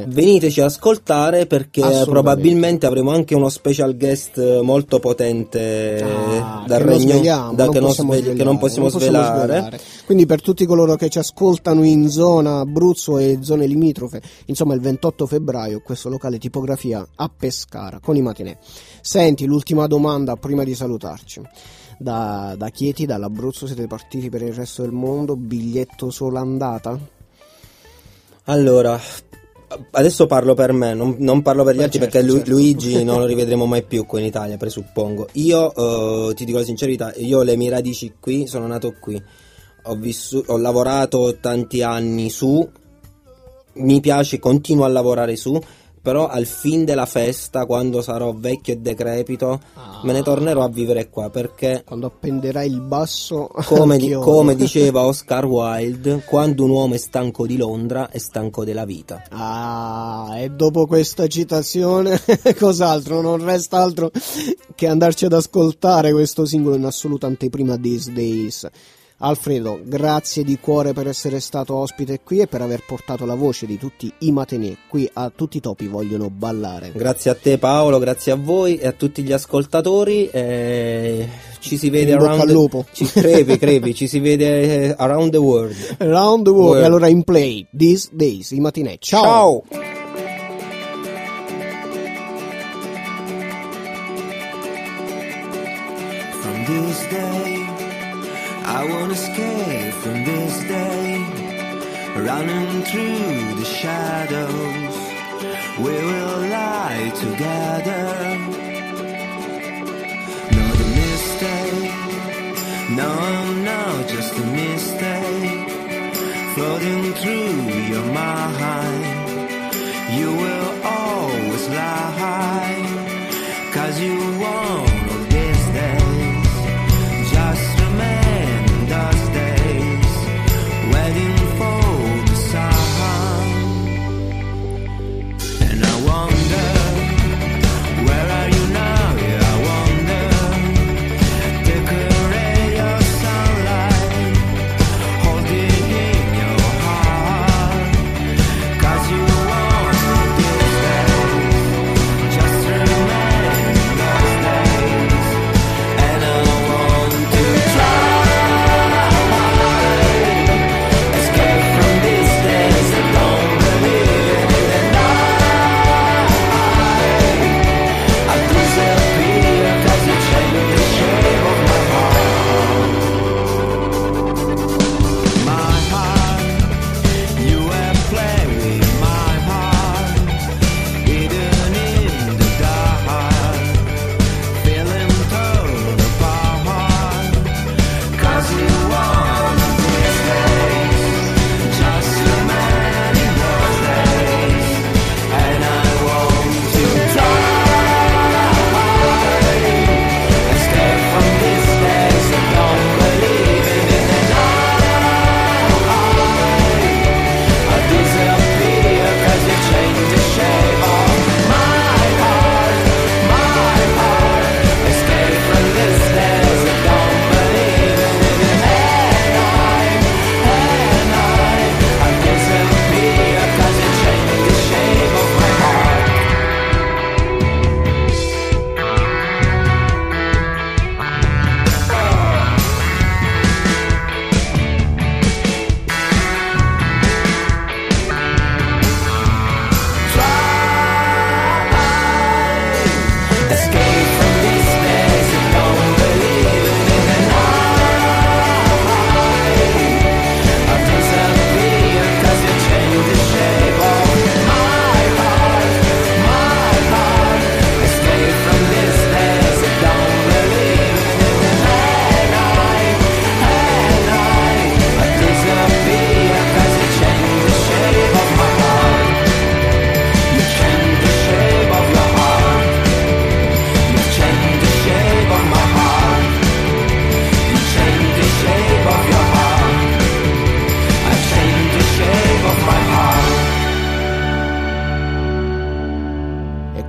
veniteci ad ascoltare, perché probabilmente avremo anche uno special guest molto potente dal Regno che non possiamo svelare. Quindi per tutti coloro che ci ascoltano in zona Abruzzo e zone limitrofe, insomma il 28 febbraio questo locale Tipografia a Pescara con i matinè. Senti, l'ultima domanda prima di salutarci. Da Chieti, dall'Abruzzo siete partiti per il resto del mondo, biglietto sola andata? Allora, adesso parlo per me, non parlo per gli altri, certo, perché certo. Luigi non lo rivedremo mai più qui in Italia, presuppongo. Io ti dico la sincerità, io ho le mie radici qui, sono nato qui, ho lavorato tanti anni su, mi piace, continuo a lavorare su, però al fin della festa, quando sarò vecchio e decrepito, me ne tornerò a vivere qua, perché quando appenderai il basso come diceva Oscar Wilde, quando un uomo è stanco di Londra è stanco della vita. E dopo questa citazione cos'altro? Non resta altro che andarci ad ascoltare questo singolo in assoluta anteprima These Days. Alfredo, grazie di cuore per essere stato ospite qui e per aver portato la voce di tutti i matinè qui a Tutti i topi vogliono ballare. Grazie a te Paolo, grazie a voi e a tutti gli ascoltatori. Ci si vede crepi, ci si vede around the world. Around the world. E allora in play These Days, i matinè. Ciao! From this day I won't escape from this day, running through the shadows, we will lie together. Not a mistake, no, just a mistake, floating through your mind, you will always lie, 'cause you one of these days, just remain those days, waiting for the sun. And I wonder, where are you now? Yeah, I wonder. Decorate your sunlight, hold it in your heart, 'cause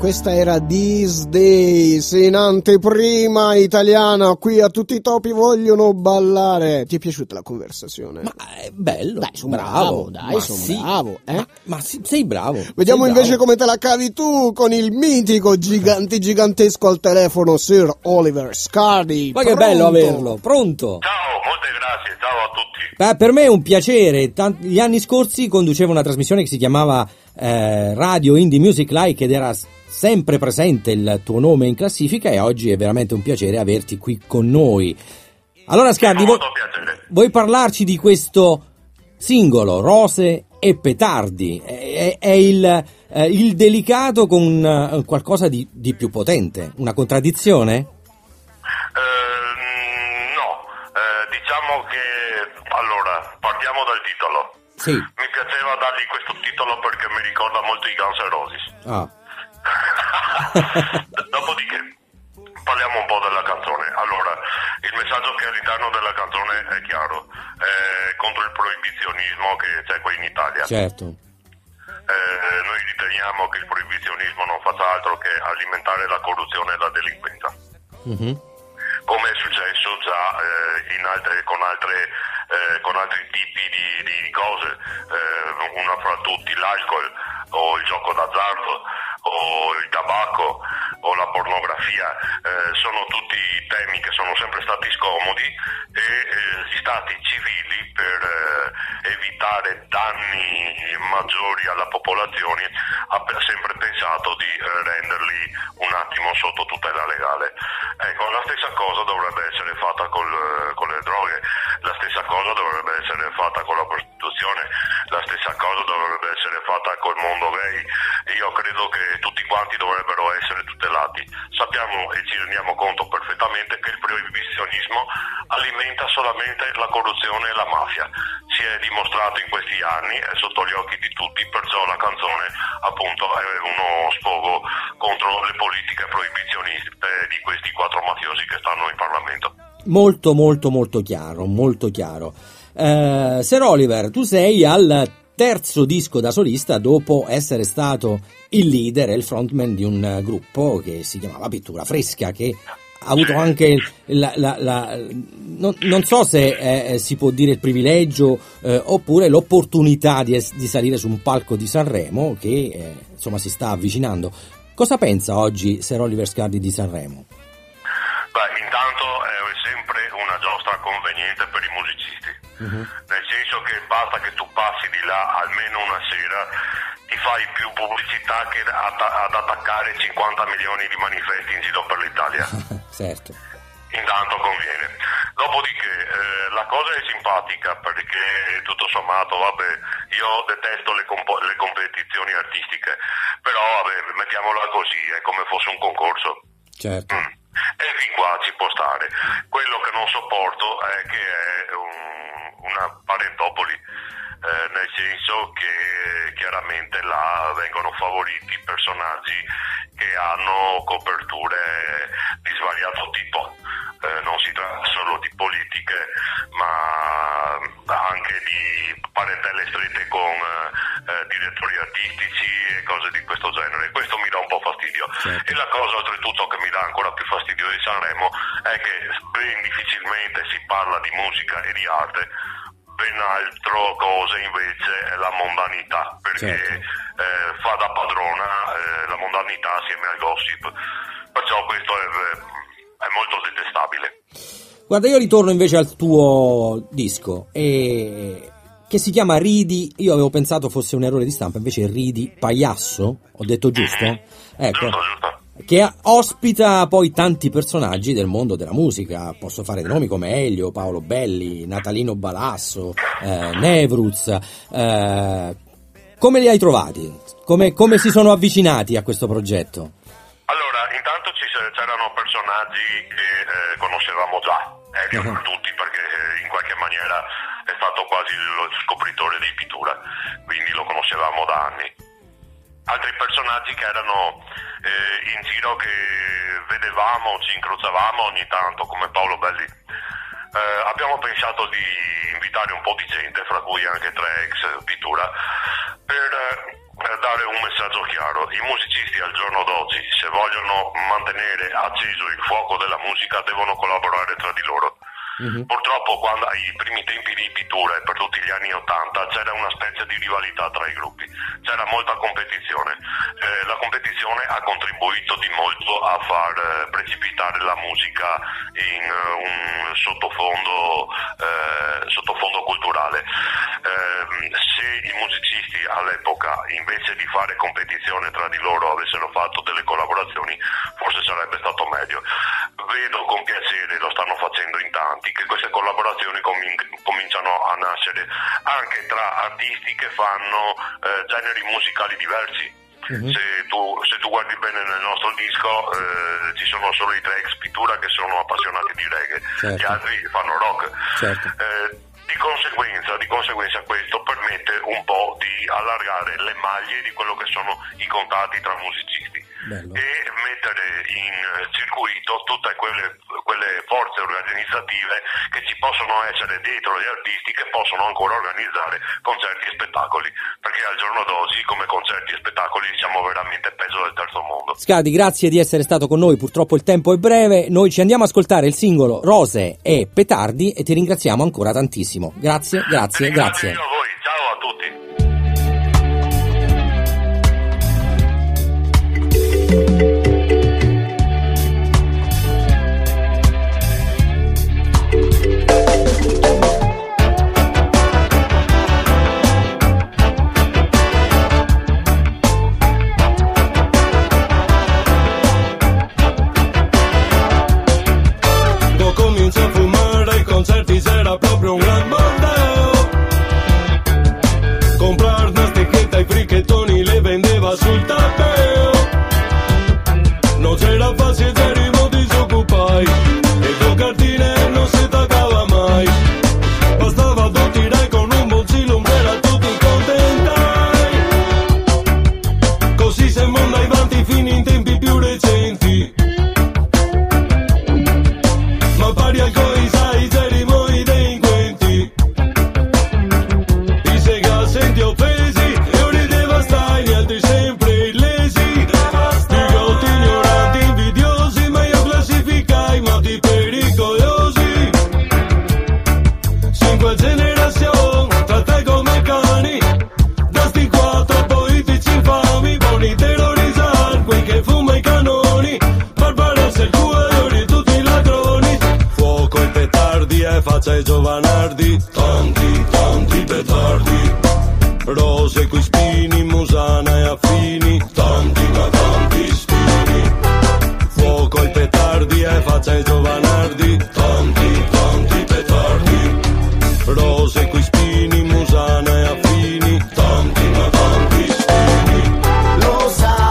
Questa era These Days, in anteprima italiana, qui a tutti i topi vogliono ballare. Ti è piaciuta la conversazione? Ma è bello, dai, sono bravo, dai, sono bravo. Ma sei bravo. Vediamo sei invece bravo. come te la cavi tu con il mitico gigantesco al telefono Sir Oliver Scardi. Ma che bello averlo, pronto? Ciao, molte grazie, ciao a tutti. Per me è un piacere. Gli anni scorsi conducevo una trasmissione che si chiamava Radio Indie Music Like ed era sempre presente il tuo nome in classifica, e oggi è veramente un piacere averti qui con noi. Allora Scardi, vuoi parlarci di questo singolo, Rose e petardi? È il delicato con qualcosa di più potente, una contraddizione? No, diciamo che allora partiamo dal titolo. Sì. Mi piaceva dargli questo titolo perché mi ricorda molto i Guns N' Roses. Dopodiché parliamo un po' della canzone. Allora, il messaggio che all'interno della canzone è chiaro, contro il proibizionismo che c'è qui in Italia. Certo. Noi riteniamo che il proibizionismo non faccia altro che alimentare la corruzione e la delinquenza. Mm-hmm. Come è successo già con altri tipi di cose, una fra tutti l'alcol o il gioco d'azzardo o il tabacco o la pornografia, sono tutti temi che sono sempre stati scomodi, e gli stati civili, per evitare danni maggiori alla popolazione, ha sempre pensato di renderli un attimo sotto tutela legale. Ecco, la stessa cosa dovrebbe essere fatta con le droghe, la stessa cosa dovrebbe essere fatta con la prostituzione, la stessa cosa dovrebbe essere fatta col mondo gay. Io credo che tutti quanti dovrebbero essere tutelati. Sappiamo e ci rendiamo conto perfettamente che il proibizionismo alimenta solamente la corruzione e la mafia. Si è dimostrato in questi anni, è sotto gli occhi di tutti, perciò la canzone appunto è uno sfogo contro le politiche proibizioniste di questi 4 mafiosi che stanno in Parlamento. Molto chiaro, molto chiaro. Sir Oliver, tu sei al terzo disco da solista dopo essere stato il leader e il frontman di un gruppo che si chiamava Pittura Fresca, che ha avuto anche non so se si può dire il privilegio oppure l'opportunità di salire su un palco di Sanremo che insomma si sta avvicinando. Cosa pensa oggi Sir Oliver Scardi di Sanremo? Beh, intanto è sempre una giostra conveniente per i musicisti, nel senso che basta che tu passi di là almeno una sera, ti fai più pubblicità che ad attaccare 50 milioni di manifesti in giro per l'Italia. Certo. Intanto conviene. Dopodiché la cosa è simpatica perché tutto sommato, vabbè, io detesto le competizioni artistiche, però vabbè, mettiamola così, è come fosse un concorso. Certo. E fin qua ci può stare. Quello che non sopporto è che è una parentopoli, nel senso che chiaramente là vengono favoriti personaggi che hanno coperture di svariato tipo. Non si tratta solo di politiche, ma anche di parentele strette con direttori artistici e cose di questo genere. Questo mi dà un po' fastidio. Certo. E la cosa oltretutto che mi dà ancora più fastidio di Sanremo è che ben difficilmente si parla di musica e di arte, ben altro cosa invece è la mondanità, perché fa da padrona la mondanità assieme al gossip. Perciò questo è molto detestabile. Guarda, io ritorno invece al tuo disco che si chiama Ridi. Io avevo pensato fosse un errore di stampa, invece è Ridi Pagliasso, ho detto giusto? Ecco, giusto. Che ospita poi tanti personaggi del mondo della musica. Posso fare nomi come Elio, Paolo Belli, Natalino Balasso, Nevruz. Come li hai trovati? Come si sono avvicinati a questo progetto? Allora, intanto c'erano personaggi che conoscevamo già, Elio per tutti, perché in qualche maniera è stato quasi lo scopritore di Pittura, quindi lo conoscevamo da anni. Altri personaggi che erano in giro, che vedevamo, ci incrociavamo ogni tanto, come Paolo Belli. Abbiamo pensato di invitare un po' di gente, fra cui anche 3 ex Pittura, per dare un messaggio chiaro. I musicisti al giorno d'oggi, se vogliono mantenere acceso il fuoco della musica, devono collaborare tra di loro. Purtroppo quando ai primi tempi di Pittura e per tutti gli anni 80 c'era una specie di rivalità tra i gruppi, c'era molta competizione. La competizione ha contribuito di molto a far precipitare la musica in un sottofondo culturale. Se i musicisti all'epoca, invece di fare competizione tra di loro, avessero fatto delle collaborazioni, forse sarebbe stato meglio. Vedo con piacere, lo stanno facendo in tanti, che queste collaborazioni cominciano a nascere anche tra artisti che fanno generi musicali diversi. Se tu guardi bene nel nostro disco ci sono solo i tre ex Pittura che sono appassionati di reggae, certo. Gli altri fanno rock, certo. Di conseguenza questo permette un po' di allargare le maglie di quello che sono i contatti tra musicisti. Bello. E mettere in circuito tutte quelle forze organizzative che ci possono essere dietro gli artisti, che possono ancora organizzare concerti e spettacoli, perché al giorno d'oggi come concerti e spettacoli siamo veramente peggio del terzo mondo. Scadi, grazie di essere stato con noi, purtroppo il tempo è breve, noi ci andiamo a ascoltare il singolo Rose e Petardi e ti ringraziamo ancora tantissimo. Grazie. Io a voi, ciao a tutti. Comincia a fumare ai concerti, era proprio un gran bordeo. Comprar una stecchetta ai fricchettoni le vendeva sul tappeto. Non c'era facile, c'erano disoccupati e con cartine non si toccava mai. Bastava tu tirare con un bolsillo era tutti contentai. Così siamo andati avanti fino in tempi più recenti. Ma pari al coisai c'erano i delinquenti. I segasenti offesi e ora devastati, gli altri sempre illesi. Bigotti ignoranti, invidiosi, ma io classificai moti pericolosi. 5 generazioni, trattai come cani. Da sti 4 politici infami, buoni terrorizzar quei che fuma i canoni. Barbarossi il cuore di tutti i ladroni. Fuoco e petardi e faccia ai giovanardi. Tanti, tanti petardi. Rose coi spini, musana e affini. Tanti ma tanti spini. Fuoco e petardi e faccia ai giovanardi. Tanti, tanti petardi. Rose coi spini, musana e affini. Tanti ma tanti spini. Lo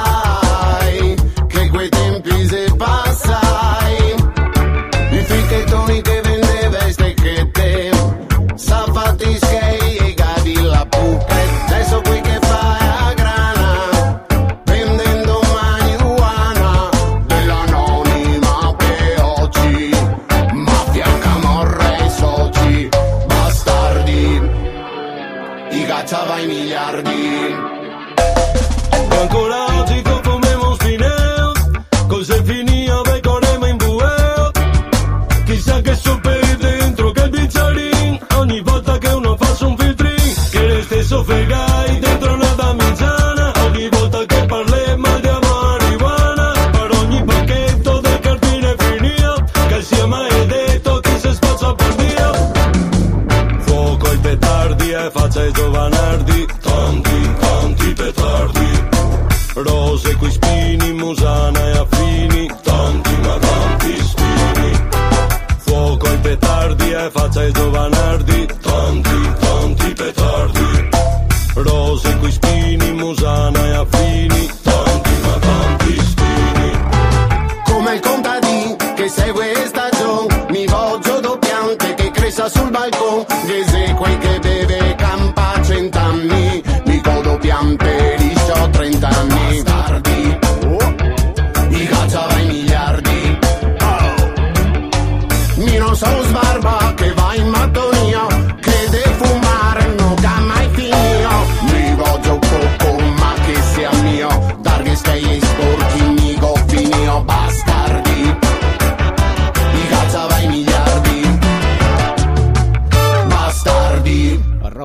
sai che quei tempi se passai. I fricchettoni che vendeva e stecchette, safati skei e gadi la buca. Adesso qui che fai a grana, vendendo marijuana dell'anonima che oggi mafia, camorra e soci, bastardi, i cacciava i miliardi. E ancora oggi confondiamo spineo, cose finia corremo in bueo. Chissà che per dentro che il bicchiarin, ogni volta che uno fa un filtrin, che le stesso fregai dentro una damigiana. Ogni volta che parli mal di marijuana, per ogni pacchetto di cartine finia, che sia mai detto chi si spazza per Dio. Fuoco ai petardi e faccia ai giovanardi. Tanti, tanti petardi. Rose coi spini, musana e affini. Tanti ma tanti spini. Fuoco ai petardi e faccia ai giovanardi. Tanti, tanti petardi. Rose coi spini, musana e affini. Tanti ma tanti spini. Come il contadino che segue stagione, mi voglio doppiante che cresce sul balcone. Che se quel che beve campa 100 anni, mi godo piante di 30 anni. Bastardi, i cacciava i miliardi. Mi non sono sbarba che va in mattonia, che de fumare non da mai finito. Mi voglio cocco ma che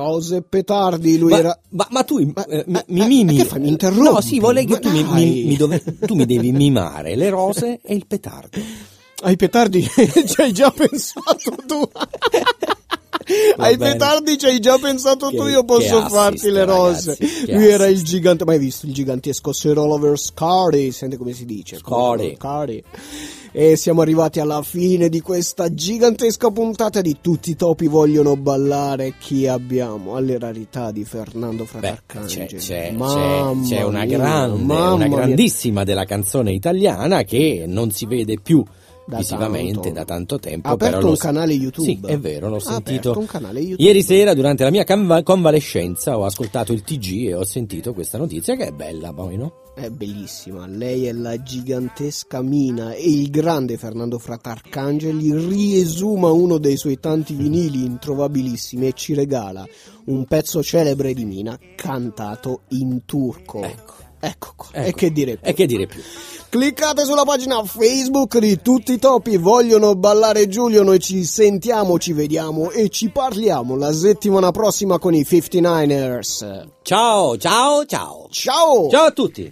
rose e petardi, lui era... Ma tu mi mimi... Che fai, mi interrompi? No, sì, vorrei che tu mi devi mimare le rose e il petardo. Ai petardi ci hai già pensato tu. Ai petardi ci hai già pensato tu, io posso farti le rose. Ragazzi, lui era il gigante, mai visto il gigantesco Sir Oliver Scardy, sente come si dice? Scardy. E siamo arrivati alla fine di questa gigantesca puntata di Tutti i topi vogliono ballare. Chi abbiamo? Alle rarità di Fernando Fratarcangeli. C'è una grandissima della canzone italiana che non si vede più visivamente da tanto tempo. Ha aperto un canale YouTube. Sì, è vero, l'ho sentito un canale YouTube. ieri sera durante la mia convalescenza. Ho ascoltato il TG e ho sentito questa notizia che è bella, poi, no? È bellissima. Lei è la gigantesca Mina e il grande Fernando Fratarcangeli riesuma uno dei suoi tanti vinili introvabilissimi e ci regala un pezzo celebre di Mina cantato in turco. Ecco. E che dire più? Cliccate sulla pagina Facebook di Tutti i topi vogliono ballare Giulio. Noi ci sentiamo, ci vediamo e ci parliamo la settimana prossima con i 59ers. Ciao a tutti.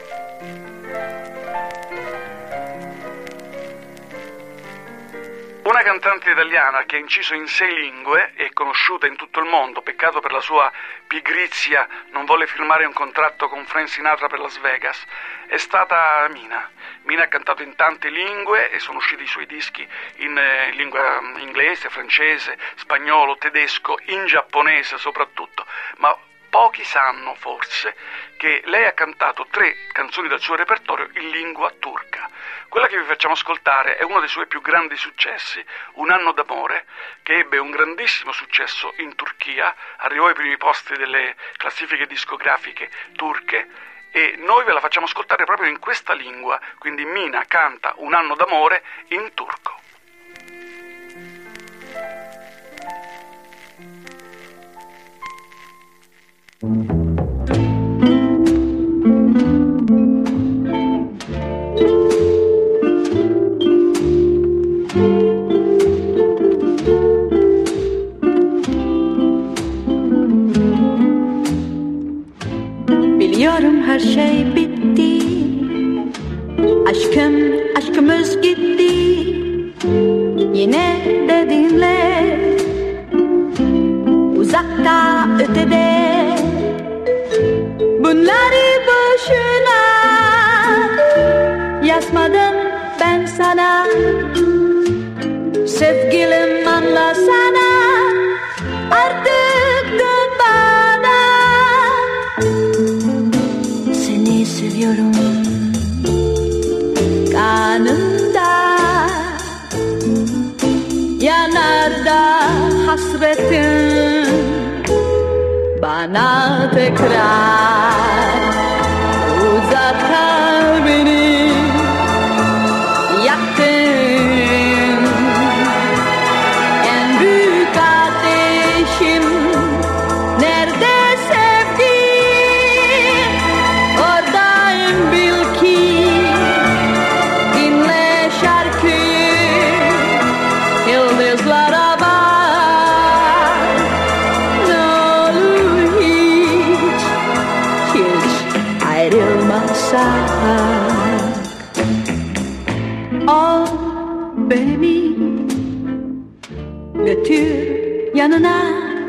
Una cantante italiana che ha inciso in 6 lingue e conosciuta in tutto il mondo, peccato per la sua pigrizia non volle firmare un contratto con Frank Sinatra per Las Vegas, è stata Mina. Mina ha cantato in tante lingue e sono usciti i suoi dischi in lingua inglese, francese, spagnolo, tedesco, in giapponese soprattutto, ma pochi sanno forse che lei ha cantato 3 canzoni del suo repertorio in lingua turca. Quella che vi facciamo ascoltare è uno dei suoi più grandi successi, Un anno d'amore, che ebbe un grandissimo successo in Turchia, arrivò ai primi posti delle classifiche discografiche turche e noi ve la facciamo ascoltare proprio in questa lingua, quindi Mina canta Un anno d'amore in turco. Biliyorum her şey bitti. Aşkımız gitti. Yine de dinle. Uzakta ötede. Bunları boşuna yazmadım ben sana. Sevgilim anlasana. Artık dön bana. Seni seviyorum kanımda. Yanarda hasretin bana tekrar uzat kalbini yaktın en büyük ateşim nerede sevdim oradayım bil ki dinle şarkıyı yıldızlara al beni götür yanına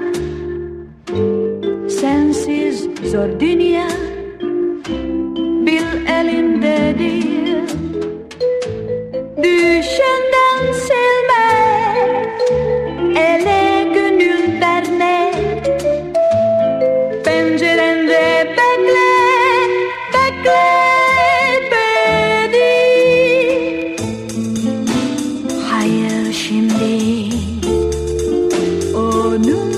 sensiz zor dünya bil elindedir düşenden silme ele gönül verme pencerende bekle beni. Hayır şimdi onu